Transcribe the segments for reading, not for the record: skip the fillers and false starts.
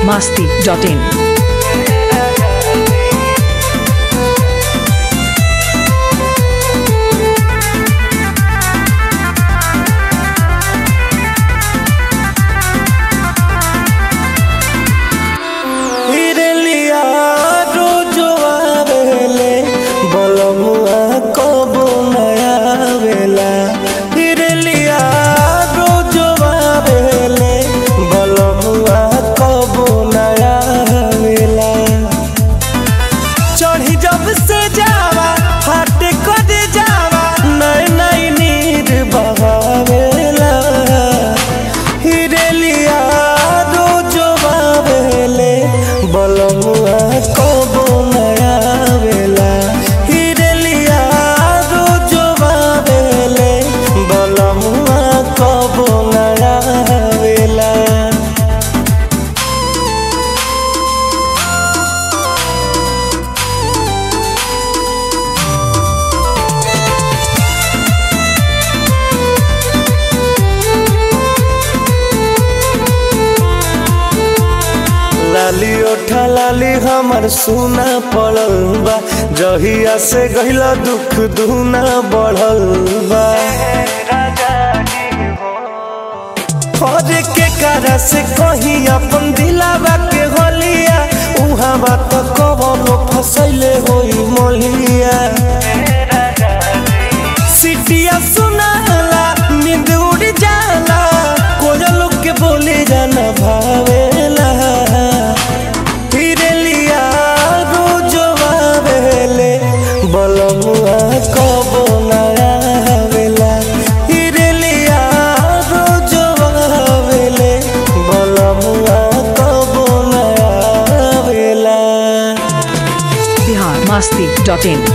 biharmasti.in लाली ओठा लाली हमर सुना पड़ल बा जहिया से गहिला दुख दुना बढ़ल बा खोजे के करा से कहीं अपन दिलावा के होलिया उहाँ बात कबनो फसैले होई मोलिया सिटिया सुनाला नींद उड़ जाला कोयल के बोले जाना भावेला बलमुआ कबो नया आवेला हिरेलिया रोज आवेले बलमुआ कबो नया आवेला biharmasti.in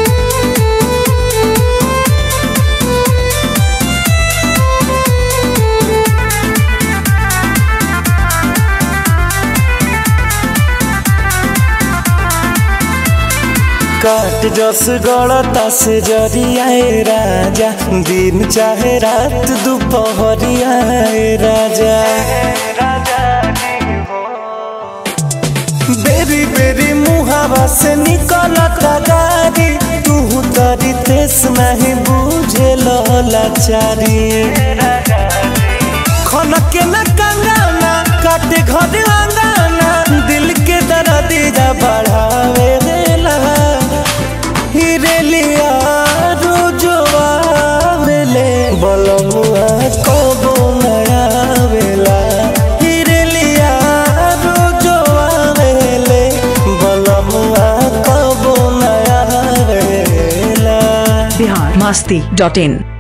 काट जस गड़ता से जरियाए राजा दिन चाहे रात दोपहरियाए राजा बेरी बेरी मुहावा से निकलता गारी तू तरी तेस नहीं बुझे लाचारी खनके न कंगाना काटे घर अंगाना दिल के दर्दिया बढ़ावे देला हिरेलिया रोजवा वेले बलमुआ कबो नया वेला हिरेलिया रोजवा वेले बलमुआ कबो नया वेला biharmasti.in